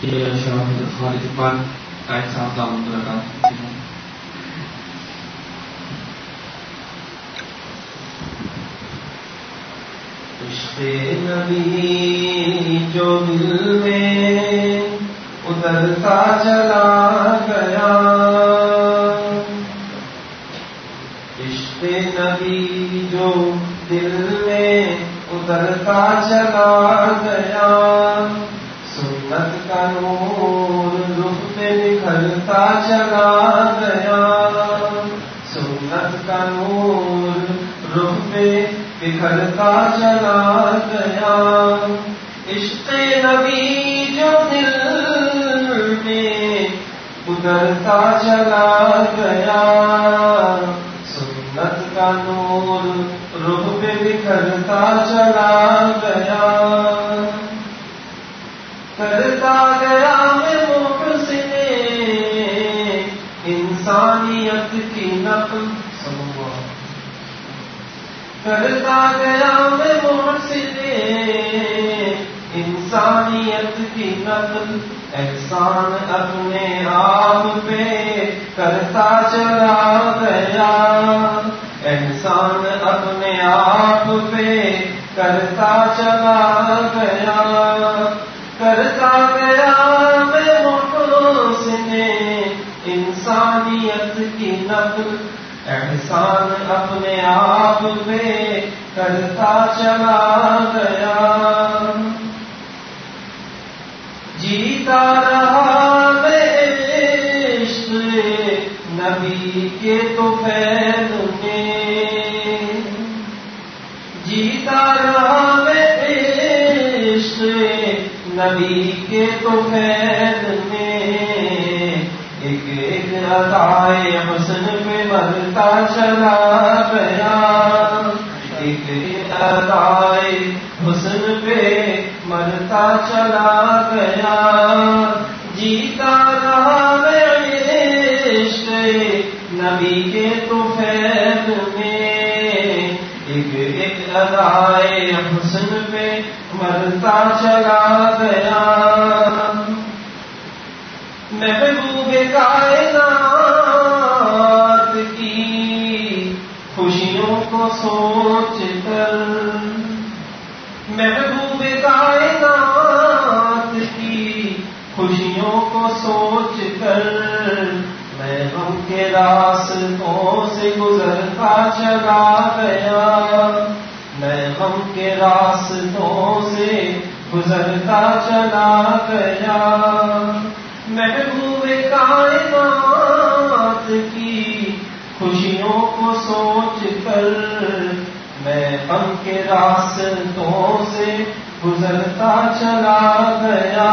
شاہد خالد اقبال قائد صاحب دامت برکاتہ. عشق نبی جو دل میں اترتا چلا گیا، عشق نبی جو دل میں اترتا چلا گیا، سنت کا نور رخ پہ نکھرتا چلا گیا، سنت کا نور رخ پہ بکھرتا چلا گیا. عشق نبی جو دل میں اترتا چلا گیا، سنت کا نور رخ پہ بکھرتا چلا گیا. کرتا گیا میں محسن انسانیت کی نقل، کرتا گیا میں محسن انسانیت کی نقل، احسان اپنے آپ پہ کرتا چلا گیا، احسان اپنے آپ پہ کرتا چلا گیا. کرتا گیا میں محسن انسانیت کی نقل، احسان اپنے آپ پہ کرتا چلا گیا. جیتا رہا میں عشق نبی کے تو فیض میں، جیتا رہا میں عشق نبی کے تو فیض میں، ایک ایک ادائے حسن پہ مرتا چلا گیا، ایک ایک ادائے حسن پہ مرتا چلا گیا. جیتا رہا میں عشق نبی کے تو فیض میں، ایک ایک ادائے حسن پہ مرتا چلا گیا. محبوب کائنات کی خوشیوں کو سوچ کر، محبوب کائنات کی خوشیوں کو سوچ کر، میں غم کے راستوں سے گزرتا چلا گیا، میں غم کے راستوں سے گزرتا چلا گیا. محبوب کائنات کی خوشیوں کو سوچ کر، میں غم کے راستوں سے گزرتا چلا گیا.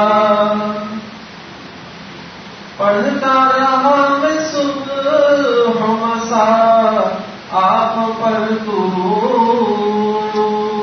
پڑھتا رہا میں صبح مساء آپ پر درود،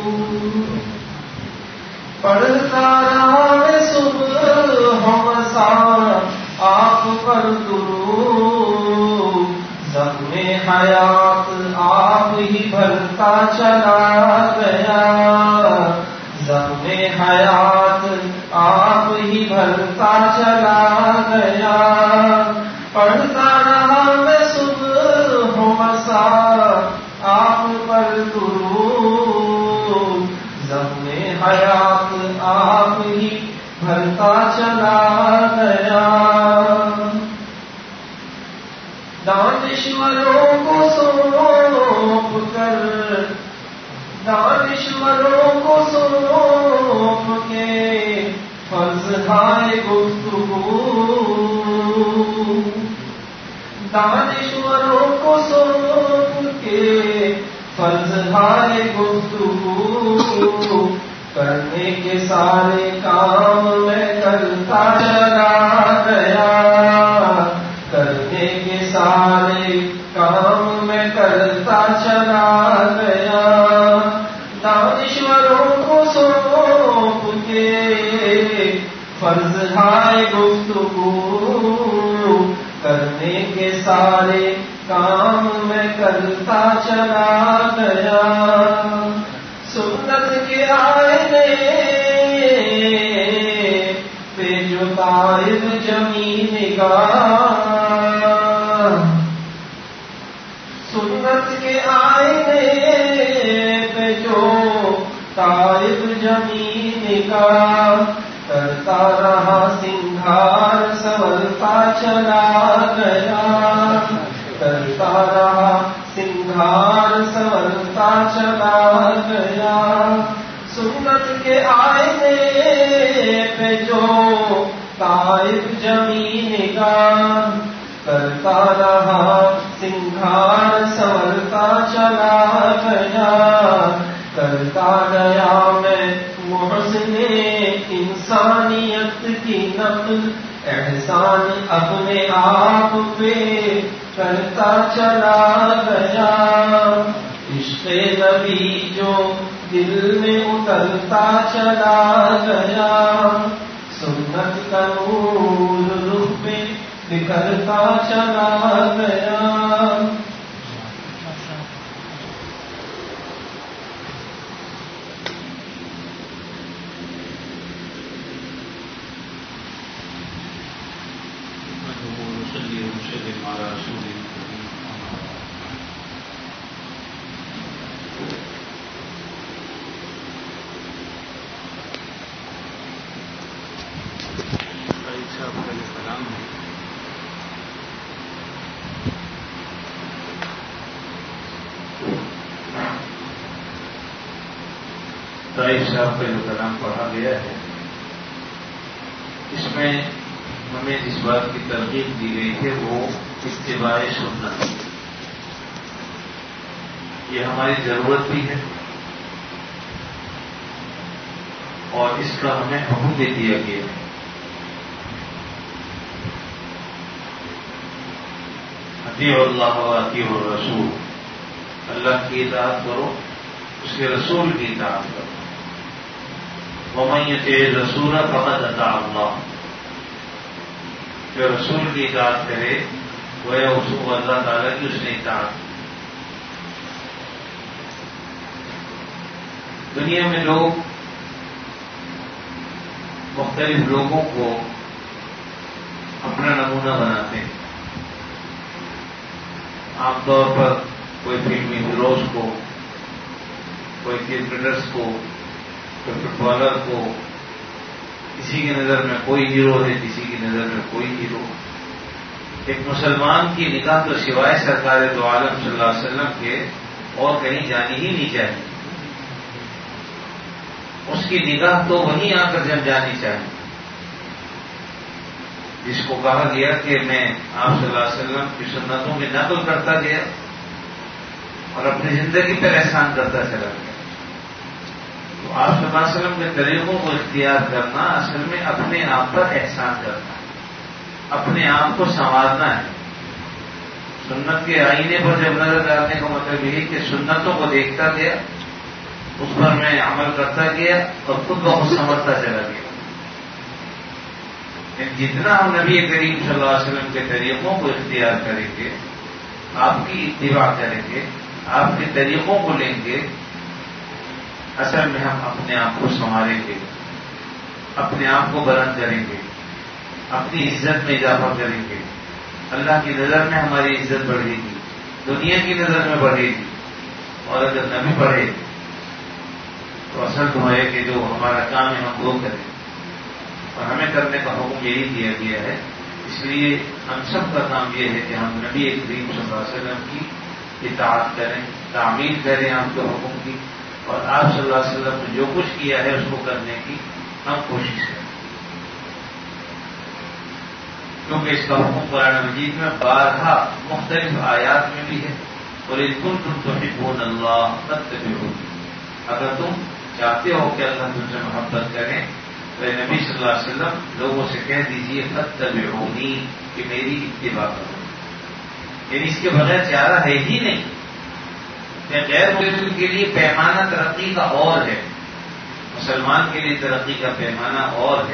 پڑھتا رہا میں صبح مساء آپ پر درود، زخم حیات آپ ہی بھرتا چلا گیا، زخم حیات آپ ہی بھرتا چلا گیا. پڑھتا رہا میں صبح مساء آپ پر درود، زخم حیات آپ ہی بھرتا چلا گیا. دانشوروں کو سونپ کر، دانشوروں کو سونپ کے فرض ہائے گفتگو، دانشوروں کو سونپ کے فرض ہائے گفتگو، کرنے کے سارے کام میں کرتا چلا گیا، کرنے کے سارے کام میں کرتا چلا گیا. دانشوروں کو سونپ کے فرض ہائے گفتگو، کرنے کے سارے کام میں کرتا چلا گیا. سنت کے آئینے پہ جو طائب جمی نگاہ سنت کے آئینے پہ جو طائب جمی نگاہ کرتا رہا سنگھار سنورتا چلا گیا کرتا رہا سنگھار سنورتا چلا گیا سنت کے آئینے پہ جو طائب جمی نگاہ کرتا رہا سنگھار سنورتا چلا گیا کرتا گیا میں محسن انسانیت کی نقل احسان اپنے آپ پہ کرتا چلا گیا عشق نبی جو دل میں اترتا چلا گیا سنت کا نور رخ پہ بکھرتا چلا گیا طائب صاحب کا جو کلام پڑھا گیا ہے اس میں ہمیں جس بات کی ترغیب دی گئی ہے وہ اتباع سنت یہ ہماری ضرورت بھی ہے اور اس کا ہمیں حکم دے دیا گیا ہے اطیعوا اللہ و اطیعوا الرسول اللہ کی اطاعت کرو اس کے رسول کی اطاعت کرو ومن یطع الرسول فقد اطاع اللہ جو رسول کی اطاعت کرے وہ اللہ تعالیٰ کی اس نے اطاعت کی دنیا میں لوگ مختلف لوگوں کو اپنا نمونہ بناتے ہیں عام طور پر کوئی فلمی ہیروز کو کوئی کرکٹرز کو کوئی فٹ بالر کو کسی کی نظر میں کوئی ہیرو ہے کسی کی نظر میں کوئی ہیرو ایک مسلمان کی نگاہ تو سوائے سرکار دو عالم صلی اللہ علیہ وسلم کے اور کہیں جانی ہی نہیں چاہیے اس کی نگاہ تو وہیں آ کر جم جانی چاہیے جس کو کہا گیا کہ میں آپ صلی اللہ علیہ وسلم کی سنتوں کی نقل کرتا گیا اور اپنی زندگی پر احسان کرتا چلا گیا تو آپ صلی اللہ علیہ وسلم کے طریقوں کو اختیار کرنا اصل میں اپنے آپ پر احسان کرنا ہے اپنے آپ کو سنوارنا ہے سنت کے آئینے پر جب نظر ڈالنے کا مطلب یہ کہ سنتوں کو دیکھتا گیا اس پر میں عمل کرتا گیا اور خود بخود سمجھتا چلا گیا جتنا ہم نبی کریم صلی اللہ علیہ وسلم کے طریقوں کو اختیار کریں گے آپ کی اتباع کریں گے آپ کے طریقوں کو لیں گے اصل میں ہم اپنے آپ کو سنواریں گے اپنے آپ کو بلند کریں گے اپنی عزت میں اضافہ کریں گے اللہ کی نظر میں ہماری عزت بڑھے گی دنیا کی نظر میں بڑھے گی اور اگر نبی بڑھے تو اصل تو ہے کہ جو ہمارا کام ہے ہم وہ کریں اور ہمیں کرنے کا حکم یہی دیا گیا ہے اس لیے ہم سب کا کام یہ ہے کہ ہم نبی کریم صلی اللہ علیہ وسلم کی اطاعت کریں تعمیل کریں آپ کے حکم کی اور آپ صلی اللہ علیہ وسلم نے جو کچھ کیا ہے اس کو کرنے کی ہم کوشش کریں کیونکہ اس کا حکم قرآن مجید میں بارہا مختلف آیات میں بھی ہے اور ان کنتم تحبون اللہ فاتبعونی اگر تم چاہتے ہو کہ اللہ تم سے محبت کریں تو نبی صلی اللہ علیہ وسلم لوگوں سے کہہ دیجئے فاتبعونی کہ میری اتباع کرو یعنی اس کے بغیر چارہ ہے ہی نہیں کہ غیر مسلم کے لیے پیمانہ ترقی کا اور ہے مسلمان کے لیے ترقی کا پیمانہ اور ہے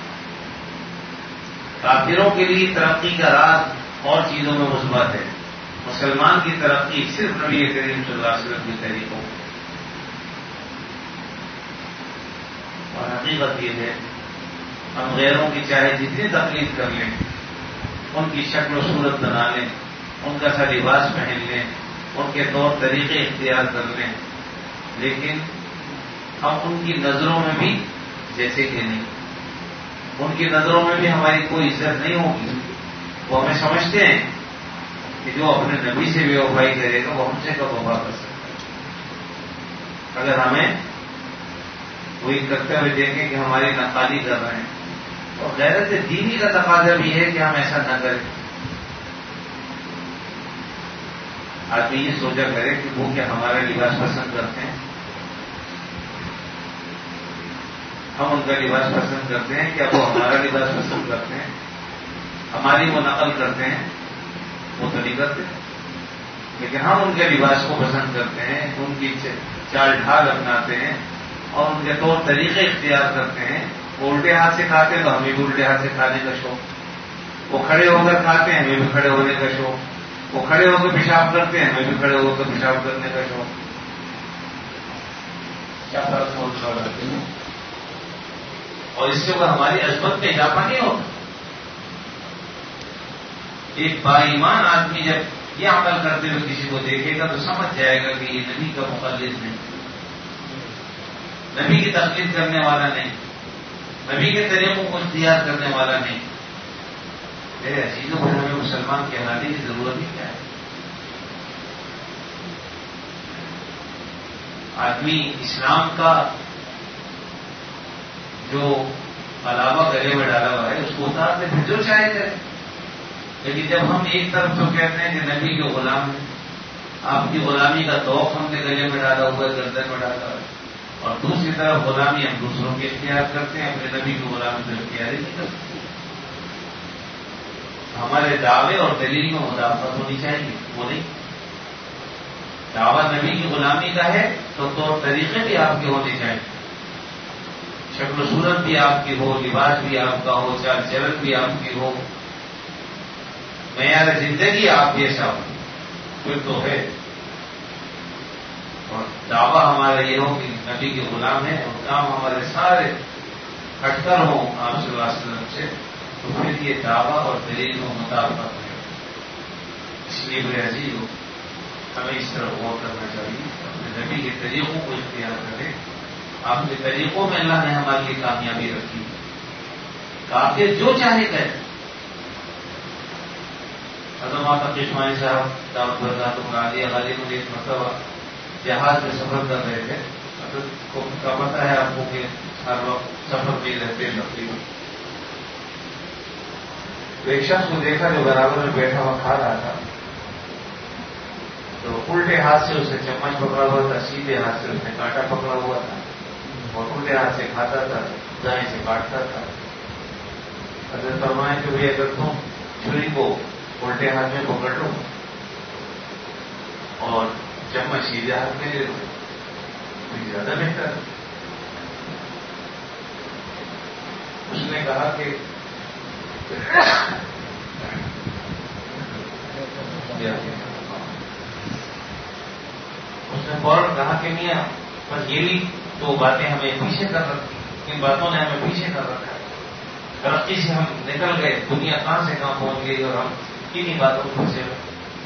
کافروں کے لیے ترقی کا راز اور چیزوں میں مثبت ہے مسلمان کی ترقی صرف نبی کریم صلی اللہ علیہ وسلم کے طریقوں اور حقیقت یہ ہے ہم غیروں کی چاہے جتنی تقلید کر لیں، ان کی شکل و صورت بنا لیں، ان کا سا لباس پہن لیں، ان کے طور طریقے اختیار کر لیں، لیکن ہم ان کی نظروں میں بھی جیسے کہ نہیں، ان کی نظروں میں بھی ہماری کوئی عزت نہیں ہوگی. وہ ہمیں سمجھتے ہیں کہ جو اپنے نبی سے بے وفائی کرے گا وہ ہم سے کب وفا کر سکتا ہے. اگر ہمیں وہی کرتے ہوئے دیکھیں کہ ہماری نقالی کر رہے ہیں، اور غیرت دینی کا تقاضا بھی ہے کہ ہم ایسا نہ کریں. آدمی یہ سوچا کرے کہ وہ کیا ہمارا لباس پسند کرتے ہیں، ہم ان کا لباس پسند کرتے ہیں، کیا وہ ہمارا لباس پسند کرتے ہیں، ہماری وہ نقل کرتے ہیں، وہ تو نہیں کرتے. لیکن ہم ان کے لباس کو پسند کرتے ہیں، ان کی چال ڈھال اپناتے ہیں اور ان کے طور طریقے اختیار کرتے ہیں. وہ الٹے ہاتھ سے کھاتے ہیں تو ہمیں بھی الٹے ہاتھ سے کھانے کا شوق. وہ کھڑے ہو کر کھاتے ہیں، ہمیں بھی کھڑے ہونے کا شوق. وہ کھڑے ہو کر پیشاب کرتے ہیں، ہمیں بھی کھڑے ہو کر پیشاب کرنے کا شوق. کیا فرق ہوتا ہے؟ اور اس سے وہ ہماری عظمت میں اضافہ نہیں ہوتا. ایک با ایمان آدمی جب یہ عمل کرتے ہوئے کسی کو دیکھے گا تو سمجھ جائے گا کہ یہ نبی کا مقلد نہیں، نبی کی تقلید کرنے والا نہیں، نبی کے طریقوں کو اختیار کرنے والا نہیں. میرے عزیزوں کو ہمیں مسلمان کہلانے کی ضرورت ہی کیا ہے؟ آدمی اسلام کا جو علاوہ گلے میں ڈالا ہوا ہے اس کو اتار دے، پھر جو چاہے کرے. لیکن جب ہم ایک طرف تو کہتے ہیں کہ نبی کے غلام ہیں، آپ کی غلامی کا توق ہم نے گلے میں ڈالا ہوا ہے، گردن میں ڈالا ہوا ہے، اور دوسری طرف غلامی ہم دوسروں کی اختیار کرتے ہیں، اپنے نبی کی غلامی تو اختیار ہی نہیں کرتے. ہمارے دعوے اور دلیل میں مدافعت ہونی چاہیے، وہ نہیں. دعویٰ نبی کی غلامی کا ہے تو طور طریقے بھی آپ کے ہونے چاہیے، شکل و صورت بھی آپ کی ہو، لباس بھی آپ کا ہو، چال چلن بھی آپ کی ہو، معیار زندگی آپ جیسا ہو، پھر تو ہے. اور دعویٰ ہمارا یہ ہو کہ نبی کے غلام ہیں اور کام ہمارے سارے ہٹ کر ہوں آپ صلی اللہ علیہ وسلم سے، تو پھر یہ دعویٰ اور دلیل میں مطابقت ہے. اس لیے میرے عزیز ہو، ہمیں اس طرح غور کرنا چاہیے، اپنے نبی کے طریقوں کو اختیار کریں. آپ کے طریقوں میں اللہ نے ہمارے لیے کامیابی رکھی. کافر جو چاہے کرے. حضرت مولانا کشمانی صاحب دعوت برکاتہ عالیہ غالب میں ایک مرتبہ جہاز میں سفر کر رہے تھے. حضرت کو کا پتہ ہے آپ کو کہ ہر وقت سفر میں رہتے ہیں تقریباً. تو ایک شخص کو دیکھا جو برابر میں بیٹھا ہوا کھا رہا تھا، تو الٹے ہاتھ سے اس نے چمچ پکڑا ہوا تھا، سیدھے ہاتھ سے اس نے کانٹا پکڑا ہوا تھا، اور الٹے ہاتھ سے کھاتا تھا، دائیں سے کاٹتا تھا. حضرت فرمائے کہ بھائی اگر تم چھری کو الٹے ہاتھ میں پکڑ لو اور چمچ سیدھے ہاتھ میں لے لو تو زیادہ بہتر ہے. اس نے کہا کہ اس نے فوراً کہا کہ میاں بس یہی دو باتیں ہمیں پیچھے کر رکھی، ان باتوں نے ہمیں پیچھے کر رکھا ہے. ترقی سے ہم نکل گئے، دنیا کہاں سے کہاں پہنچ گئی اور ہم کنہیں باتوں کو پھنسے ہوئے.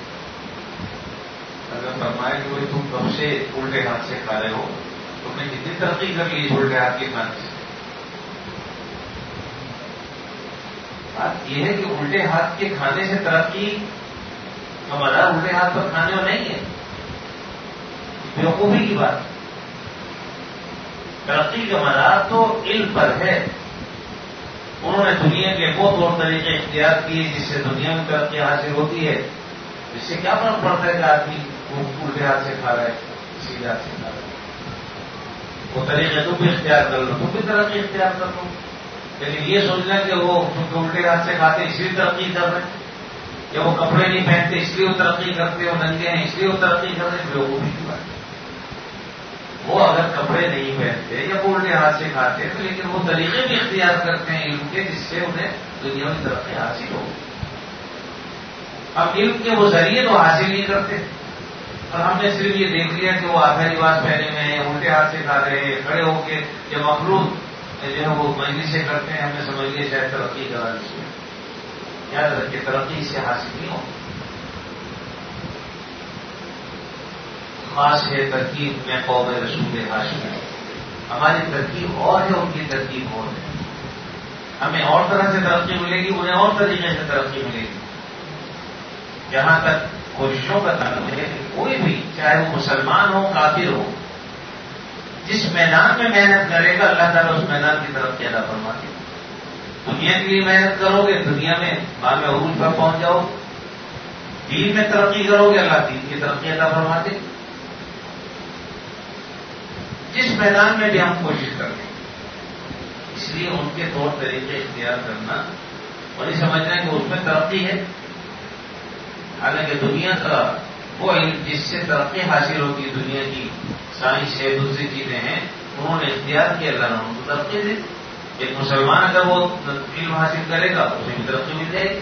اگر فرمایا کہ بھائی تم کب سے الٹے ہاتھ سے کھا رہے ہو، تم نے کتنی ترقی کر لی الٹے ہاتھ کے کھانے سے. بات یہ ہے کہ الٹے ہاتھ کے کھانے سے ترقی ہمارا الٹے ہاتھ پر کھانے میں نہیں ہے، بیوقوفی کی بات. ترقی کا مدار تو علم پر ہے. انہوں نے دنیا کے وہ طور طریقے اختیار کیے جس سے دنیا میں ترقی حاصل ہوتی ہے. اس سے کیا فرق پڑتا ہے کہ آدمی الٹے ہاتھ سے کھا رہا ہے سیدھے ہاتھ سے کھا رہا ہے. وہ طریقے تم بھی اختیار کر لو، تم بھی ترقی اختیار کر لو. لیکن یہ سوچنا کہ وہ الٹے ہاتھ سے کھاتے اس لیے ترقی کر رہے ہیں، یا وہ کپڑے نہیں پہنتے اس لیے وہ ترقی کرتے، وہ ننگے ہیں اس لیے وہ ترقی کر رہے ہیں، لوگوں کی بات. وہ اگر کپڑے نہیں پہنتے یا وہ الٹے ہاتھ سے کھاتے ہیں لیکن وہ طریقے بھی اختیار کرتے ہیں علم کے جس سے انہیں دنیا میں ترقی حاصل ہو. اب علم کے وہ ذریعے تو حاصل نہیں کرتے، اور ہم نے صرف یہ دیکھ لیا کہ وہ آدھا لباس پہنے میں ہیں، الٹے ہاتھ سے کھا رہے ہیں، کھڑے ہو کے یا مخلوط جو ہے وہ مجلسیں کرتے ہیں، ہم نے سمجھ لیا شاید ترقی کرا اس میں. یاد رکھیے ترقی سے حاصل نہیں ہوگی. خاص ہے ترکیب میں قوم رسول ہاشم ہے. ہماری ترکیب اور ہے، ان کی ترکیب اور ہے. ہمیں اور طرح سے ترقی ملے گی، انہیں اور طریقے سے ترقی ملے گی. جہاں تک کوششوں کا تعلق ہے، کوئی بھی چاہے وہ مسلمان ہو کافر ہو، جس میدان میں محنت کرے گا اللہ تعالیٰ اس میدان کی ترقی عطا فرماتے ہیں. دنیا کے لیے محنت کرو گے، دنیا میں بعد میں عروج پر پہنچ جاؤ. دین میں ترقی کرو گے، اللہ دین کی ترقی عطا فرماتے ہیں. جس میدان میں بھی ہم کوشش کرتے ہیں، اس لیے ان کے طور طریقے اختیار کرنا اور یہ سمجھنا کہ اس میں ترقی ہے. حالانکہ دنیا کا وہ علم جس سے ترقی حاصل ہوتی ہے، دنیا کی سائنس ہے، دوسری چیزیں ہیں، انہوں نے اختیار کیا، اللہ نے ان کو ترقی دی. ایک مسلمان اگر وہ علم حاصل کرے گا اسے بھی ترقی مل جائے گی.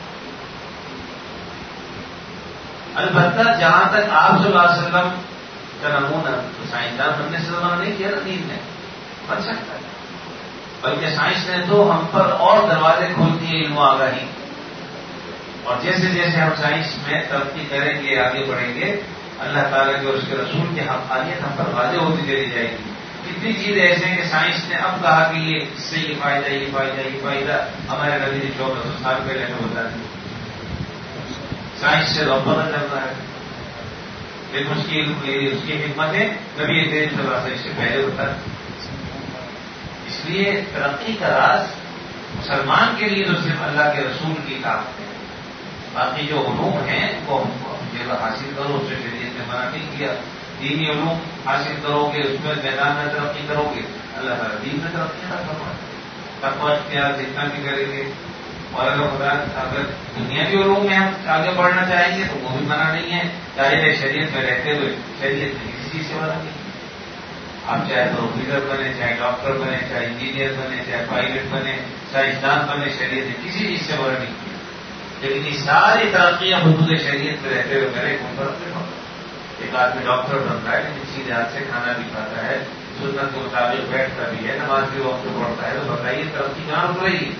البتہ جہاں تک آپ صلی اللہ علیہ وسلم کا نمونہ سائنسدان بننے سے زمانہ نہیں کیا نا، دین نے بن سکتا ہے. بلکہ سائنس نے تو ہم پر اور دروازے کھول دیے علم و آگاہی. اور جیسے جیسے ہم سائنس میں ترقی کریں گے، آگے بڑھیں گے، اللہ تعالیٰ کے اور اس کے رسول کی حقانیت ہم پر واضح ہوتی چلی جائے گی. کتنی چیزیں ایسے ہیں کہ سائنس نے اب کہا کہ یہ اس سے یہ فائدہ، یہ فائدہ، یہ فائدہ ہمارے نبی نے 1400 سال پہلے ہمیں بتا دیا. سائنس سے رب پتہ چل رہا ہے، لیکن اس کی حکمتیں نبی کریم صلی اللہ علیہ وسلم اس سے پہلے بتا دی. اس لیے ترقی کا راز مسلمان کے لیے تو صرف اللہ کے رسول کی طاقت ہے. باقی جو علوم ہیں وہ جگہ حاصل کرو، اس سے شریعت نے منع نہیں کیا. دینی علوم حاصل کرو گے، اس میں میدان میں ترقی کرو گے، اللہ تعالیٰ دین میں ترقی نہ کروا. تقویٰ اختیار جتنا بھی کریں گے. اور اگر دنیاوی علوم میں ہم آگے بڑھنا چاہیں گے تو وہ بھی منع نہیں ہے. چاہے شریعت میں رہتے ہوئے شریعت میں کسی چیز سے منع نہیں. آپ چاہے پروفیسر بنے، چاہے ڈاکٹر بنے، چاہے انجینئر بنے، چاہے پائلٹ بنے، سائنسدان بنے، شریعت نے کسی چیز سے منع نہیں کیا. لیکن یہ ساری ترقیاں حدود شریعت میں رہتے ہوئے کرے کون فرق نہیں ہوتا. ایک آدمی ڈاکٹر بنتا ہے لیکن سیدھے ہاتھ سے کھانا بھی کھاتا ہے، سنت کے مطابق بیٹھتا بھی ہے، نماز بھی وقت پڑھتا ہے، تو بتائیے ترقی کہاں رک رہی ہے؟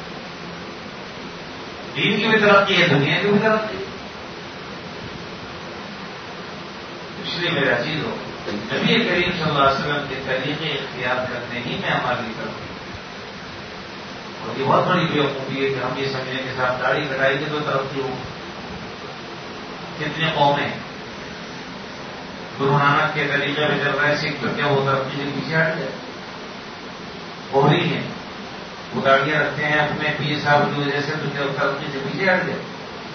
دین کی بھی ترقی ہے، دنیا کی بھی ترقی. اس لیے میرا چیز ہو نبی کریم صلی اللہ علیہ وسلم کے طریقے اختیار کرنے ہی میں ہماری ترقی. اور یہ بہت بڑی بیوقوفی ہے کہ ہم یہ سمجھیں کہ صاحب داڑھی کٹائی کے تو ترقی ہو. کتنے قومیں گرو نانک کے طریقے میں چل رہے سکھ، تو کیا وہ ترقی سے پیچھے ہٹ جائے؟ ہو رہی ہیں، وہ داڑیاں رکھتے ہیں اپنے پیر صاحب کی وجہ سے، تو کیا ترقی سے پیچھے ہٹ جائے؟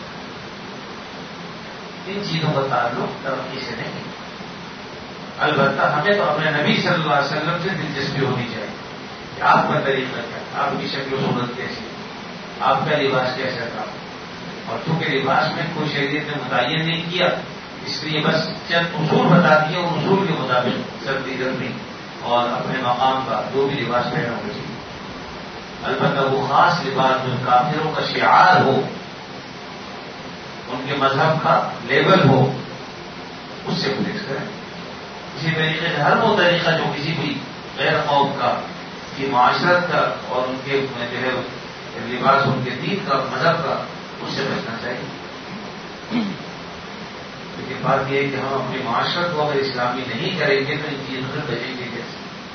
ان چیزوں کا تعلق ترقی سے نہیں. البتہ ہمیں تو اپنے نبی صلی اللہ علیہ وسلم سے دلچسپی ہونی چاہیے کہ آپ کا طریقہ کیا، آپ کی شکل و صورت کیسی، آپ کا لباس کیسا تھا. اور چونکہ لباس میں کوئی شریعت نے متعین نہیں کیا، اس لیے بس چند اصول بتا دیے، ان اصول کے مطابق سردی گرمی اور اپنے مقام کا جو بھی لباس پہنا ہونا چاہیے. البتہ وہ خاص لباس جو کافروں کا شعار ہو، ان کے مذہب کا لیبل ہو، اس سے گریز کریں. اسی طریقے سے ہر وہ طریقہ جو کسی بھی غیر قوم کا، کی معاشرت کا اور ان کے جو ہے لباس ان کے دین کا، مذہب کا، اس سے بچنا چاہیے. لیکن بات یہ ہے کہ ہم اپنی معاشرت کو اگر اسلامی نہیں کریں گے تو ان چیزوں سے بچیں گے کیسے؟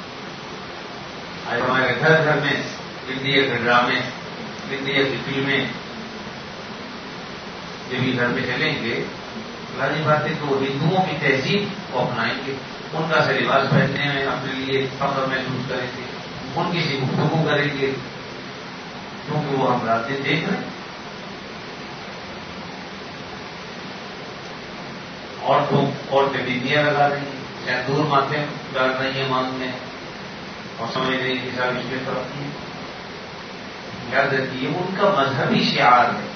آج ہمارے گھر گھر میں انڈیا کے ڈرامے، انڈیا کی فلمیں جب یہ گھر میں چلیں گے، پرانی بات ہے کہ وہ ہندوؤں کی تہذیب کو اپنائیں گے، ان کا سے لباس پہننے میں اپنے لیے فخر محسوس کریں گے، ان کی سی گفتگو کریں گے، کیونکہ وہ ہم رات دن دیکھ رہے ہیں. عورتیں بیندیاں لگا رہی ہیں، سندور ماتھے ڈال رہی ہیں مانگ میں، اور سمجھ رہی ہیں کہ صاحب اس میں فرق نہیں. یاد رکھیے ان کا مذہبی شعار ہے.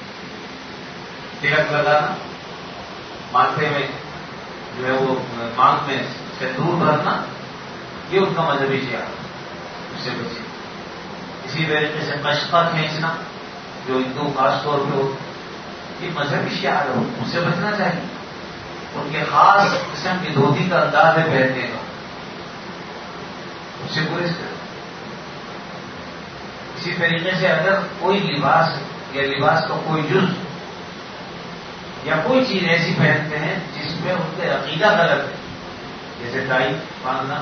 تلک لگانا، ماتھے میں جو ہے وہ مانگ میں سندور بھرنا، یہ ان کا مذہبی شعار ہے. اس سے بچے. اسی طریقے سے مشقہ کھینچنا جو ہندو خاص طور پہ ہو، یہ مذہبی شعار ہے، اس سے بچنا چاہیے. ان کے خاص قسم کی دھوتی کا انداز ہے پہننے کا، اس سے گریز کریں. اسی طریقے سے اگر کوئی لباس یا لباس کا کوئی جز یا کوئی چیز ایسی پہنتے ہیں جس میں ان کے عقیدہ غلط ہے، جیسے ٹائی باندھنا،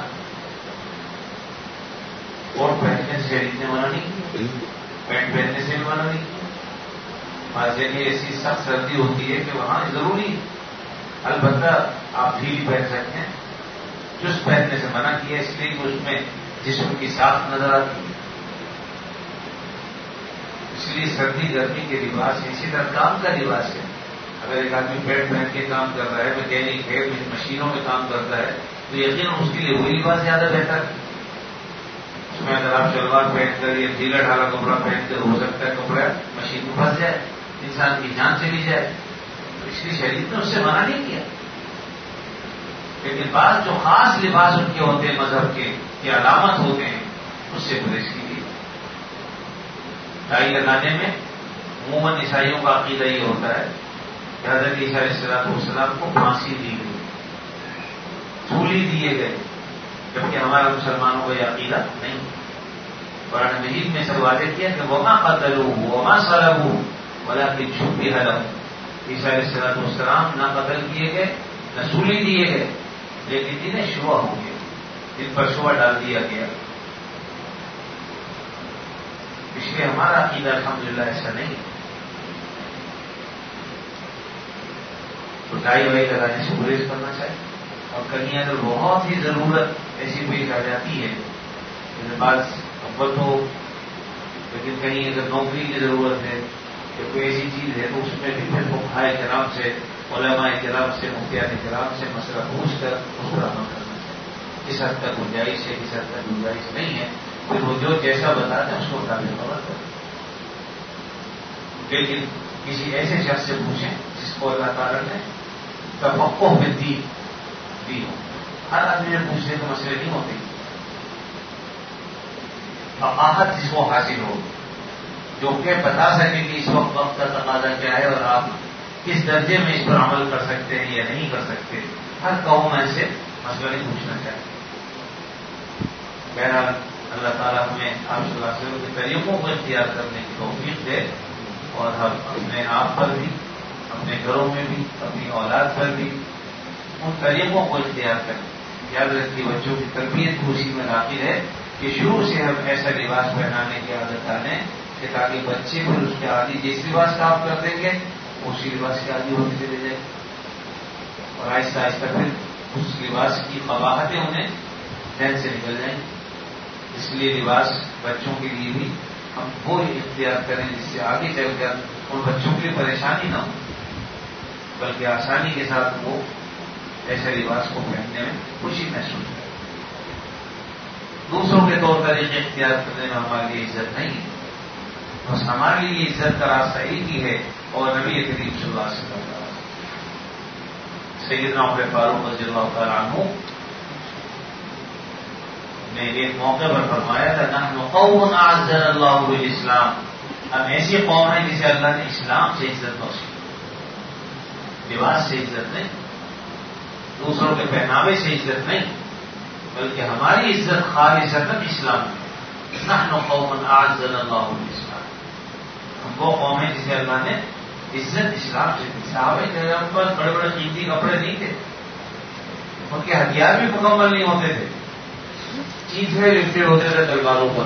کوٹ پہننے سے شریعت نے منع نہیں کی، پینٹ پہننے سے بھی منع نہیں کی. بعض جگہ ایسی سخت سردی ہوتی ہے کہ وہاں ضروری، البتہ آپ ڈھیلی پہن سکتے ہیں. چست پہننے سے منع کیا اس لیے کہ اس میں جسم کی ساخت نظر آتی ہے. اس لیے سردی گرمی کے لباس اسی طرح کام کا لباس ہے. اگر ایک آدمی پینٹ پہن کے کام کر رہا ہے، میکینک ہے، مشینوں میں کام کرتا ہے، تو یقیناً اس کے لیے وہی لباس زیادہ بہتر ہے. اس میں اگر آپ شلوار پہن کر یا ڈھیلا ڈھالا کپڑا پہن کر، ہو سکتا ہے کپڑا مشین میں پھنس جائے، انسان کی جان چلی جائے. تو اس لیے شریعت نے اس سے منع نہیں کیا. لیکن بعض جو خاص لباس ان کے ہوتے ہیں مذہب کے یا علامت ہوتے ہیں، اس سے گریز کیجیے. ٹائی لگانے میں عموماً عیسائیوں کا عقیدہ یہ ہوتا ہے کہ حضرت عیسیٰ علیہ السلام کو پھانسی دی گئی، سولی دیے گئے، جبکہ ہمارا مسلمانوں کا یہ عقیدہ نہیں. قرآن مجید میں سب واضح کیا کہ وما قتلوہ وما صلبوہ ولکن شبہ لہم. عیسیٰ علیہ السلام نہ قتل کیے گئے نہ سولی دیے گئے، لیکن جنہیں شبہ ہو گیا، جن پر شبہ ڈال دیا گیا. اس لیے ہمارا عقیدہ الحمدللہ ایسا نہیں. تو ٹائی وائی لگانے سے گریز کرنا چاہیے. اور کہیں اگر بہت ہی ضرورت ایسی پیش آ جاتی ہے، جیسے بعض اول تو، لیکن کہیں اگر نوکری کی ضرورت ہے یا کوئی ایسی چیز ہے تو اس میں بھی پھر فقہاء کرام سے، علماء کرام سے، مفتیان کرام سے مسئلہ پوچھ کر اس پر عمل کرنا چاہیے. کس حد تک گنجائش ہے، کس حد تک گنجائش نہیں ہے، پھر وہ جو جیسا بتاتے ہیں اس کو مطابق عمل کریں. لیکن کسی ایسے شخص سے پوچھیں جس کو اللہ تعالیٰ نے تفقہ میں دی ہو. ہر آدمی میں پوچھنے کے مسئلے نہیں ہوتے. فقاہت جس کو حاصل ہو، جو کہ بتا سکے کہ اس وقت کا تقاضا کیا ہے اور آپ کس درجے میں اس پر عمل کر سکتے ہیں یا نہیں کر سکتے. ہر قوم ایسے مسئلہ نہیں پوچھنا چاہیے. بہرحال اللہ تعالیٰ ہمیں آپ صلی اللہ علیہ وسلم کے طریقوں کو اختیار کرنے کی توفیق دے، اور ہم اپنے آپ پر بھی، اپنے گھروں میں بھی، اپنی اولاد پر بھی ان طریقوں کو اختیار کریں. یاد رکھیے بچوں کی تربیت کو اسی میں داخل ہے کہ شروع سے ہم ایسا لباس پہنانے کی عادت ڈالیں کہ تاکہ بچے پھر اس کے عادی جس لباس کا آپ کر دیں گے اسی لباس کے عادی ہونے چلے جائیں، اور آہستہ آہستہ پھر اس لباس کی قباحتیں انہیں ذہن سے نکل جائیں. اس لیے لباس بچوں کے لیے بھی ہم وہ اختیار کریں جس سے آگے چل کر ان بچوں کے لیے پریشانی نہ ہو، بلکہ آسانی کے ساتھ وہ ایسے لباس کو پہننے میں خوشی محسوس کریں. دوسروں کے طور طریقے اختیار کرنے میں ہمارے لیے عزت نہیں ہے. بس ہمارے لیے عزت کا راستہ ایک ہی ہے، اور نبی کریم صلی اللہ علیہ وسلم کا راستہ. سیدنا عمر فاروق رضی اللہ تعالیٰ عنہ نے ایک موقع پر فرمایا تھا، نحن قوم اعزنا اللہ بالاسلام، ہم ایسی قوم ہیں جسے اللہ نے اسلام سے عزت نصیب کی. لباس سے عزت نہیں، دوسروں کے پہناوے سے عزت نہیں، بلکہ ہماری عزت خالصتاً اسلام میں. نحن قوم اعزنا اللہ بالاسلام، ہم وہ قوم ہیں جسے اللہ نے عزت اسلام سے دی. صحابہ کرام پر بڑے بڑے قیمتی کپڑے نہیں تھے، ان کے ہتھیار بھی مکمل نہیں ہوتے تھے، چیزیں لپٹے ہوتے تھے تلواروں پر.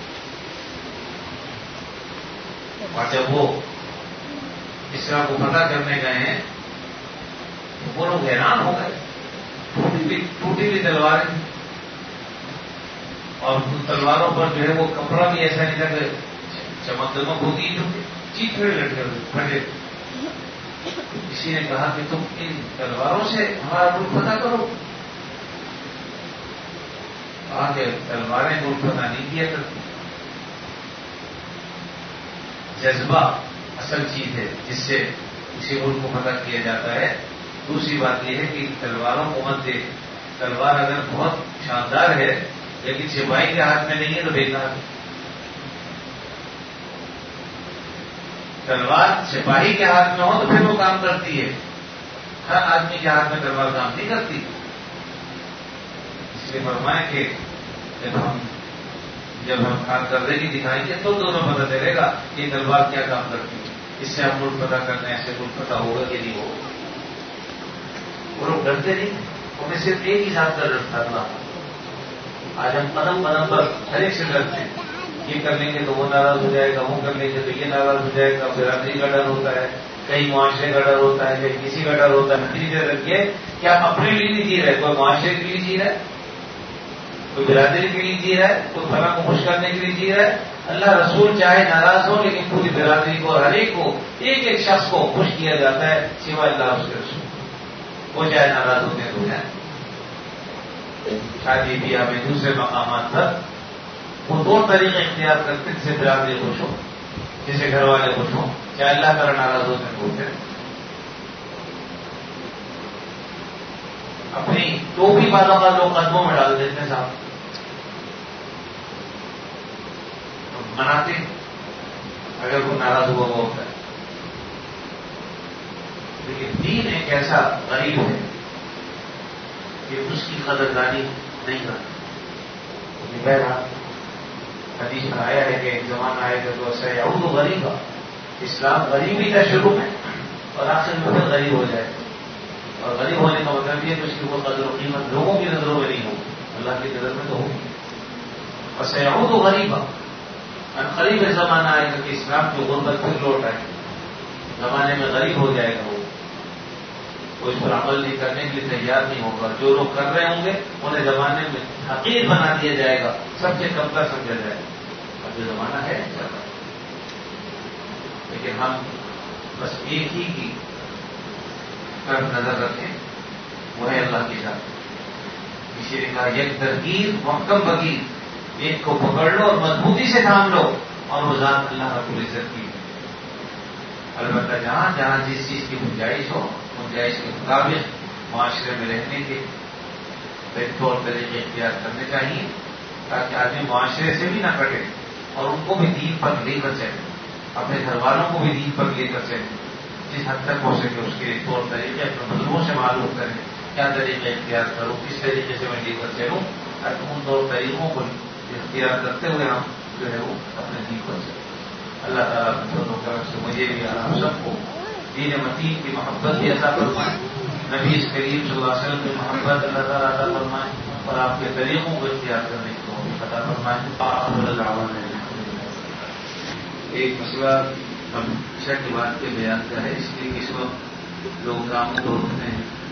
اور جب وہ اسلام کو فتح کرنے گئے ہیں وہ لوگ حیران ہو گئے. ٹوٹی ہوئی تلواریں، اور ان تلواروں پر جو ہے وہ کپڑا بھی ایسا نہیں تھا کہ چمک دمک ہوتی، جو چیز پھر لٹکے پھٹے. کسی نے کہا کہ تم ان تلواروں سے ہمارا ملک فتح کرو. کہا کہ تلواریں ملک فتح نہیں کیا کرتی. جذبہ اصل چیز ہے جس سے کسی ملک کو فتح کیا جاتا ہے. دوسری بات یہ ہے کہ تلواروں کو مت دے. تلوار اگر بہت شاندار ہے لیکن سپاہی کے ہاتھ میں نہیں ہے تو بیکار ہے. تلوار سپاہی کے ہاتھ میں ہو تو پھر وہ کام کرتی ہے، ہر آدمی کے ہاتھ میں تلوار کام نہیں کرتی. اس لیے فرمائیں کہ جب ہم جب ہم کارکردگی نہیں دکھائیں گے تو دونوں پتہ چلے گا کہ یہ تلوار کیا کام کرتی ہے. اس سے ہم ملک پتہ کرنے ایسے ملک پتہ ہوگا کہ نہیں ہوگا. وہ لوگ ڈرتے نہیں، انہیں صرف ایک ہی ذات کا ڈر تھا اللہ. آج ہم قدم قدم پر ہر ایک سے ڈرتے ہیں. یہ کر لیں گے تو وہ ناراض ہو جائے گا، وہ کر لیں گے تو یہ ناراض ہو جائے گا. برادری کا ڈر ہوتا ہے، کئی معاشرے کا ڈر ہوتا ہے، کہیں کسی کا ڈر ہوتا ہے. اسی طرح رکھیے کہ آپ اپنے لیے نہیں جی رہے، کوئی معاشرے کے لیے جی رہا ہے، کوئی برادری کے لیے جی رہا ہے، کوئی فلاں کو خوش کرنے کے لیے جی رہا ہے. اللہ رسول چاہے ناراض ہو لیکن پوری برادری کو، ہر ایک کو، ایک ایک شخص کو خوش کیا جاتا ہے سوائے اللہ اس کے رسول. وہ چاہے ناراض ہوتے ہیں تو جائیں. شادی بیاہ میں دوسرے مقامات پر وہ دو طریقے اختیار کرتے ہیں، جسے برادری خوش ہو، جسے گھر والے خوش ہوں. چاہے اللہ تعالیٰ ناراض ہوتے ہیں بولتے ہیں. اپنی تو بھی بعض اوقات لوگ قدموں میں ڈال دیتے ہیں صاحب، مناتے ہیں اگر کوئی ناراض ہوا وہ ہوتا ہے. لیکن دین ایک ایسا غریب ہے کہ اس کی قدردانی نہیں کرتا. بہرحال حدیث میں آیا ہے کہ ایک زمانہ آئے گا تو ایسا یعود غریبا، اسلام غریب ہی تھا شروع میں اور آخر میں پھر غریب ہو جائے. اور غریب ہونے کا مطلب یہ ہے کہ اس کی وہ قدر و قیمت لوگوں کی نظروں میں نہیں ہوگی، اللہ کی نظر میں تو ہوگی. اور سیعود غریبا، قریب زمانہ آئے گا کہ اسلام کی غربت پھر لوٹ آئے گی. زمانے میں غریب ہو جائے گا وہ اس پر عمل نہیں کرنے کے لیے تیار نہیں ہوگا. جو لوگ کر رہے ہوں گے انہیں زمانے میں حقیر بنا دیا جائے گا، سب سے کمتر سمجھا جائے گا. اب جو زمانہ ہے چل. لیکن ہم بس ایک ہی کی طرف نظر رکھیں، وہ ہے اللہ کی ذات. اسی نے کہا یک ترگیر محکم بگیر، ایک کو پکڑ لو اور مضبوطی سے تھام لو، اور وہ ذات اللہ رب العزت کی. البتہ جہاں جہاں جس چیز کی گنجائش ہو، گنجائش کے مطابق معاشرے میں رہنے کے طور طریقے اختیار کرنے چاہیے تاکہ آدمی معاشرے سے بھی نہ کٹے اور ان کو بھی دین پر لے کر چلے، اپنے گھر والوں کو بھی دین پر لے کر چلے. جس حد تک ہو سکے اس کے طور طریقے اپنے بزرگوں سے معلوم کریں، کیا طریقے اختیار کروں، کس طریقے سے میں لے کر چلوں، تاکہ ان طور طریقوں کو اختیار کرتے ہوئے ہم جو ہے وہ اپنے دین پر چلیں. اللہ تعالیٰ سے مجھے بھی ہم سب کو دین متین کی محبت بھی عطا فرمائے، نبی کریم صلی اللہ علیہ وسلم کی محبت اللہ تعالیٰ عطا فرمائے، اور آپ کے طریقوں کو اختیار کرنے کی توفیق عطا فرمائے. ایک مسئلہ ہم عشاء کی بات کے بیان کا ہے، اس لیے اس وقت لوگ کام کو روکتے ہیں.